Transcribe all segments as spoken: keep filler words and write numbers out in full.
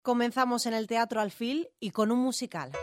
Comenzamos en el Teatro Alfil y con un musical.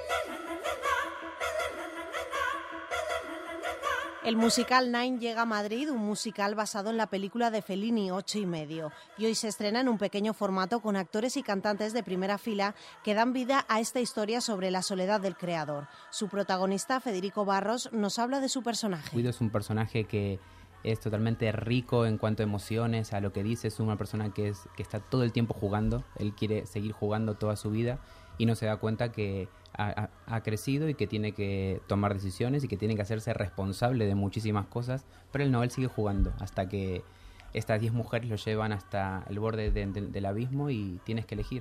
El musical Nine llega a Madrid, un musical basado en la película de Fellini, Ocho y medio, y hoy se estrena en un pequeño formato con actores y cantantes de primera fila que dan vida a esta historia sobre la soledad del creador. Su protagonista, Federico Barros, nos habla de su personaje. Guido es un personaje que es totalmente rico en cuanto a emociones, a lo que dice. Es una persona que, es, que está todo el tiempo jugando. Él quiere seguir jugando toda su vida y no se da cuenta que ha, ha, ha crecido y que tiene que tomar decisiones y que tiene que hacerse responsable de muchísimas cosas, pero él no, él sigue jugando hasta que estas diez mujeres lo llevan hasta el borde de, de, del abismo y tienes que elegir.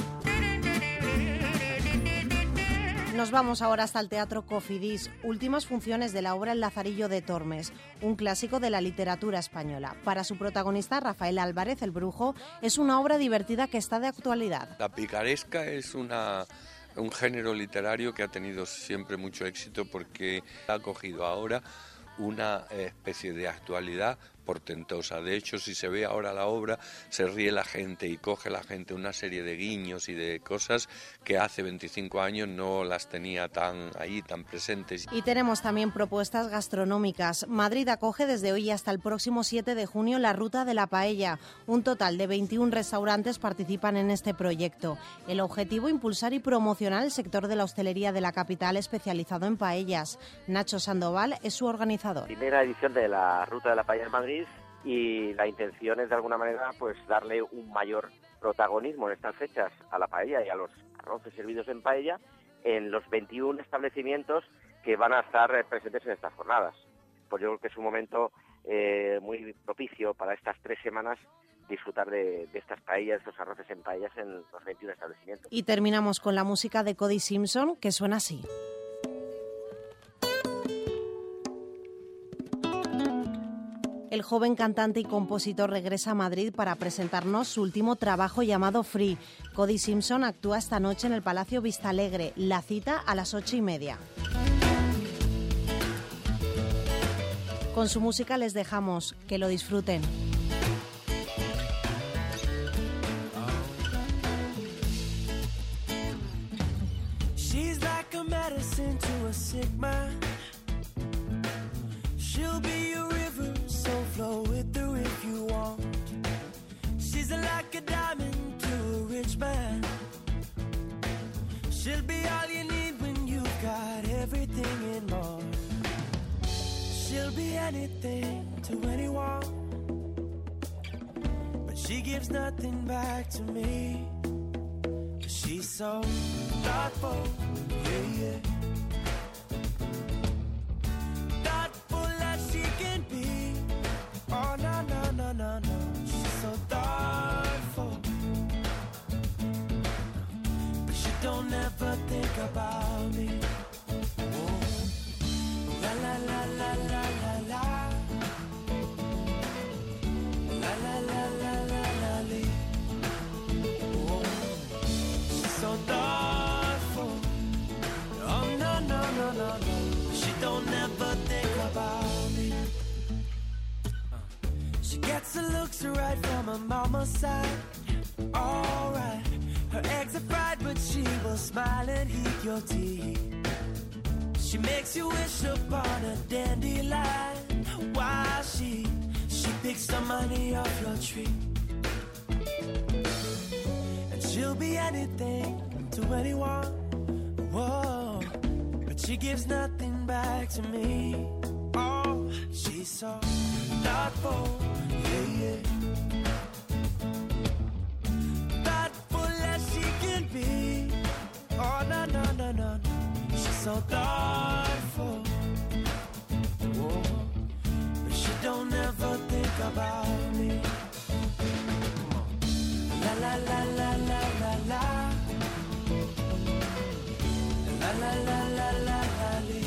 Nos vamos ahora hasta el Teatro Cofidis, últimas funciones de la obra El Lazarillo de Tormes, un clásico de la literatura española. Para su protagonista, Rafael Álvarez, el Brujo, es una obra divertida que está de actualidad. La picaresca es una, un género literario que ha tenido siempre mucho éxito porque ha cogido ahora una especie de actualidad portentosa. De hecho, si se ve ahora la obra, se ríe la gente y coge la gente una serie de guiños y de cosas que hace veinticinco años no las tenía tan ahí, tan presentes. Y tenemos también propuestas gastronómicas. Madrid acoge desde hoy hasta el próximo siete de junio la Ruta de la Paella. Un total de veintiún restaurantes participan en este proyecto. El objetivo, impulsar y promocionar el sector de la hostelería de la capital especializado en paellas. Nacho Sandoval es su organizador. Primera edición de la Ruta de la Paella en Madrid. Y la intención es de alguna manera pues darle un mayor protagonismo en estas fechas a la paella y a los arroces servidos en paella en los veintiún establecimientos que van a estar presentes en estas jornadas. Pues yo creo que es un momento eh, muy propicio para estas tres semanas disfrutar de, de estas paellas, estos arroces en paellas en los veintiún establecimientos. Y terminamos con la música de Cody Simpson, que suena así. El joven cantante y compositor regresa a Madrid para presentarnos su último trabajo llamado Free. Cody Simpson actúa esta noche en el Palacio Vistalegre. La cita a las ocho y media. Con su música les dejamos. Que lo disfruten. She's like a medicine to a sick man. She'll be a river, so flow it through if you want. She's like a diamond to a rich man. She'll be all you need when you've got everything in more. She'll be anything to anyone, but she gives nothing back to me. 'Cause she's so thoughtful, yeah, yeah. Oh, no, no, no, no, no. She's so thoughtful, but she don't ever think about me. Oh. La, la, la, la, la, la, la. La, la, la, la, la, la, la. Oh. She's so thoughtful. Oh, no, no, no, no, no. She don't ever think about me. She gets the looks right from her mama's side. Alright, her eggs are fried, but she will smile and heat your tea. She makes you wish upon a dandelion while she she picks the money off your tree. And she'll be anything to anyone. Whoa, but she gives nothing back to me. Oh, she's so thoughtful, yeah, yeah. Thoughtful as she can be. Oh, no, no, no, no, no. She's so thoughtful. Whoa. But she don't ever think about me. La, la, la, la, la, la, la. La, la, la, la, la, la, la.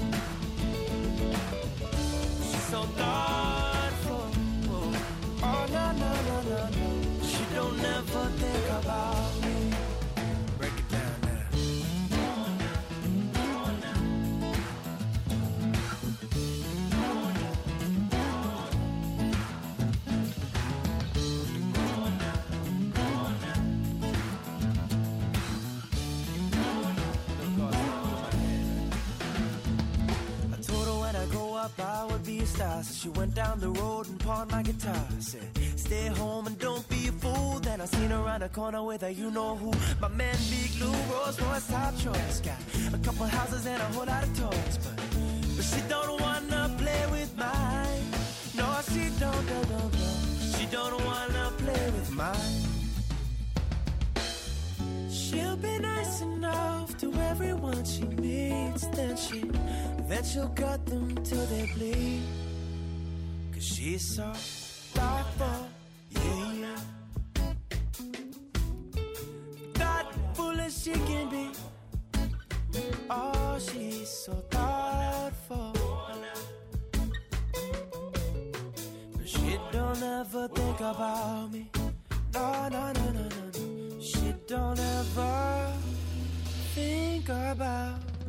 So thoughtful. Oh, no, no, no, no, no. She don't ever think about me. Break it down now. So she went down the road and pawned my guitar. Said, stay home and don't be a fool. Then I seen her around the corner with a you-know-who. My man Big Lou, Rolls Royce, top choice. Got a couple houses and a whole lot of toys. But, but she don't wanna play with mine. No, she don't, don't, don't, don't. She don't wanna play with mine. She'll be nice enough to everyone she meets. Then she, then she'll cut them till they bleed. Cause she's so thoughtful, yeah, yeah. Thoughtful as she can be. Oh, she's so thoughtful. But she don't ever think about me. No, no, no, no, no, no. She don't ever think about